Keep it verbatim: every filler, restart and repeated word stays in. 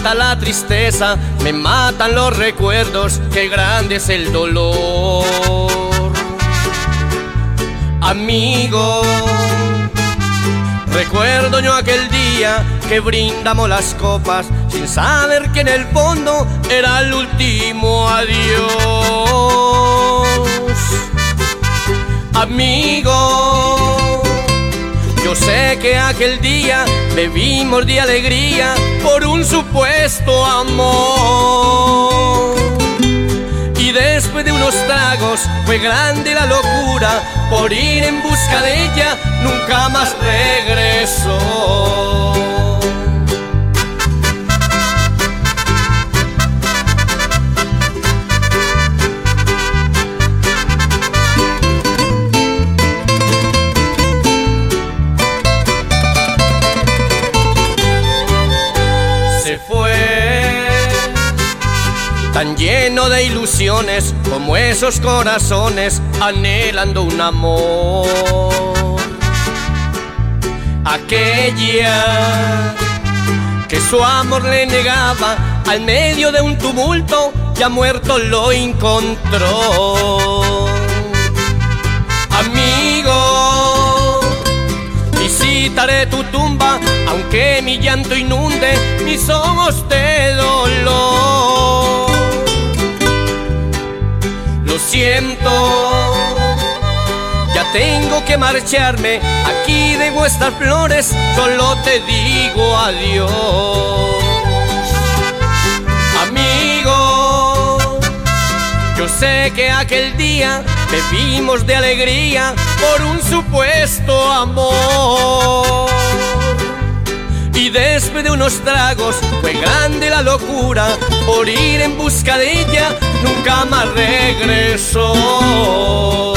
mata la tristeza, me matan los recuerdos, qué grande es el dolor. Amigo, recuerdo yo aquel día que brindamos las copas sin saber que en el fondo era el último adiós. Amigo, yo sé que aquel día bebimos de alegría por un supuesto amor. Y después de unos tragos fue grande la locura por ir en busca de ella, nunca más regresó. Se fue tan lleno de ilusiones como esos corazones anhelando un amor. Aquella que su amor le negaba, al medio de un tumulto ya muerto lo encontró. Amigo, visitaré tu tumba, aunque mi llanto inunde mis ojos de dolor. Lo siento, ya tengo que marcharme, aquí dejo estas flores, solo te digo adiós. Amigo, yo sé que aquel día bebimos de alegría por un supuesto amor. Y después de unos tragos fue grande la locura por ir en busca de ella, nunca más regresó.